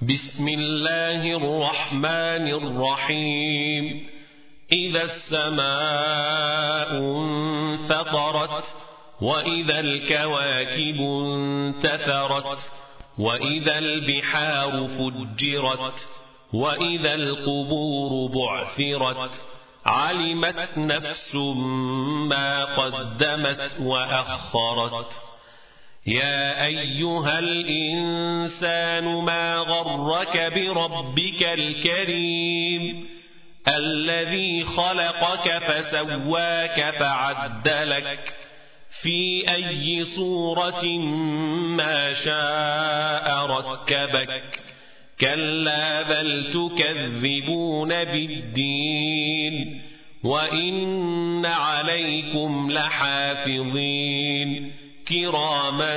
بسم الله الرحمن الرحيم. إذا السماء انفطرت وإذا الكواكب انتثرت وإذا البحار فجرت وإذا القبور بعثرت علمت نفس ما قدمت وأخرت. يا أيها الإنسان ما غرك بربك الكريم الذي خلقك فسواك فعدلك في أي صورة ما شاء ركبك. كلا بل تكذبون بالدين وإن عليكم لحافظين كراما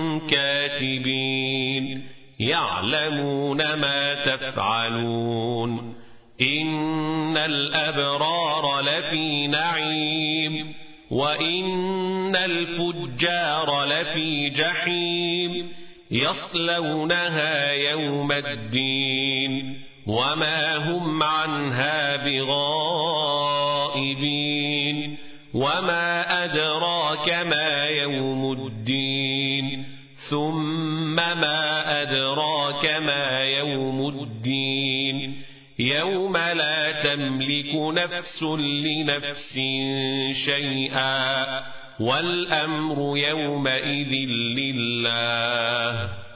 كاتبين يعلمون ما تفعلون. إن الأبرار لفي نعيم وإن الفجار لفي جحيم يصلونها يوم الدين وما هم عنها بغائبين. وما أدراك ما يوم الدين ثم ما أدراك ما يوم الدين يوم لا تملك نفس لنفس شيئا والأمر يومئذ لله.